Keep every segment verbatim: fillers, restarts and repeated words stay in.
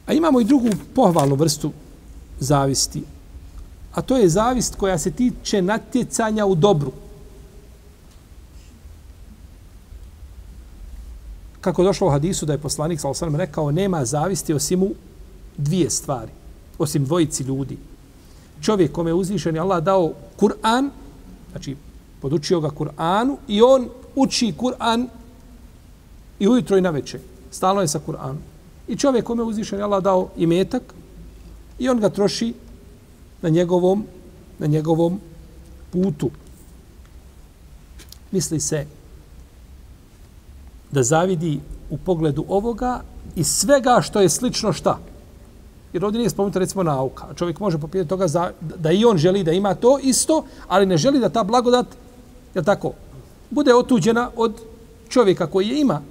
A imamo i drugu pohvalnu vrstu zavisti. A to je zavist koja se tiče natjecanja u dobru. Kako je došlo u hadisu da je poslanik sallallahu alejhi ve sellem rekao nema zavisti osim u dvije stvari, osim dvojici ljudi. Čovjek kome je uzvišeni Allah dao Kur'an, znači podučio ga Kur'anu i on uči Kur'an i ujutro i navečer. Stalno je sa Kur'anom. I čovjek kome je uzvišeni Allah dao imetak i on ga troši na njegovom, na njegovom putu. Misli se da zavidi u pogledu ovoga i svega što je slično šta. Jer ovdje nije spomenuto recimo nauka. Čovjek može popijeti toga za, da i on želi da ima to isto, ali ne želi da ta blagodat, je tako, bude otuđena od čovjeka koji je ima.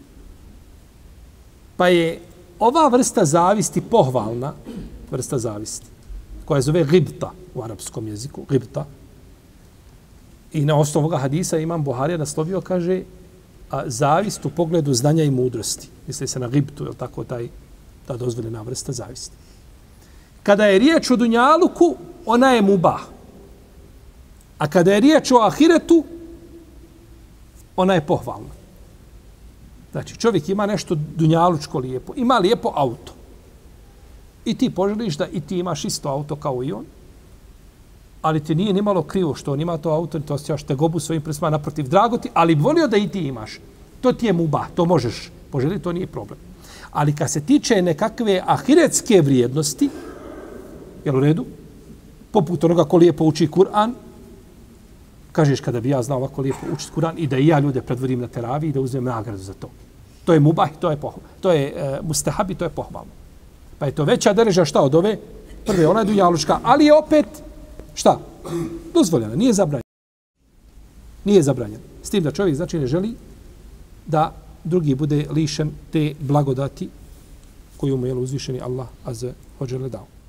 Pa je ova vrsta zavisti pohvalna, vrsta zavisti, koja zove gibta u arapskom jeziku, gibta. I na osnovu ovoga hadisa imam Buharija naslovio, kaže, a zavist u pogledu znanja i mudrosti. Misli se na gibtu, je tako, taj, ta dozvoljena vrsta zavisti. Kada je riječ o dunjaluku, ona je mubah. A kada je riječ o ahiretu, ona je pohvalna. Znači, čovjek ima nešto dunjalučko lijepo, ima lijepo auto. I ti poželiš da i ti imaš isto auto kao i on, ali ti nije nimalo krivo što on ima to auto, to osjećaš tegobu svojim prsima naprotiv, drago ti, ali volio da i ti imaš. To ti je mubah, to možeš poželiti, to nije problem. Ali kad se tiče nekakve ahiretske vrijednosti, jel u redu, poput onoga ko lijepo uči Kur'an, kažeš kada bi ja znao ovako lijepo učiti Kur'an i da i ja ljude predvodim na teraviji i da uzmem nagradu za to. To je mubah, to je, pohval, to je uh, mustahab i to je pohvalno. Pa je to veća dereža šta od ove? Prve, ona je dunjalučka, ali je opet šta? Dozvoljena, nije zabranjena. Nije zabranjena. S tim da čovjek znači ne želi da drugi bude lišen te blagodati koju mu je uzvišeni Allah azza wa dželle dao.